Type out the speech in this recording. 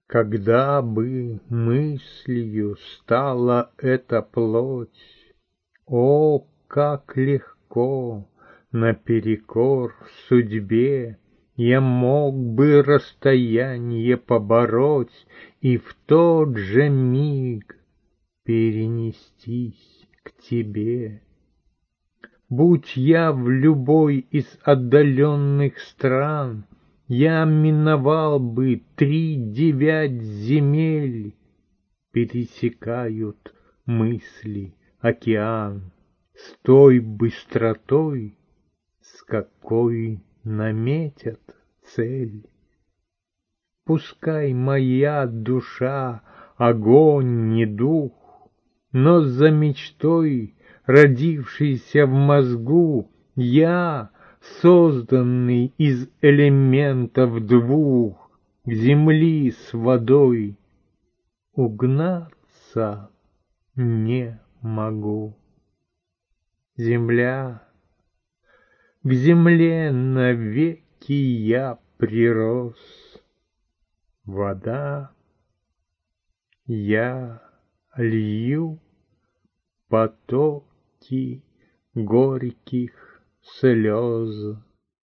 Когда бы мыслью стала эта плоть, о, как легко наперекор судьбе я мог бы расстояние побороть и в тот же миг перенестись к тебе. Будь я в любой из отдаленных стран, я миновал бы 3/9 земель. Пересекают мысли океан с той быстротой, с какой наметят цель. Пускай моя душа огонь не дух, но за мечтой, родившейся в мозгу, я, созданный из элементов двух, к земли с водой, угнаться не могу. Земля, к земле навеки я прирос. Вода, я лью потоки горьких слез.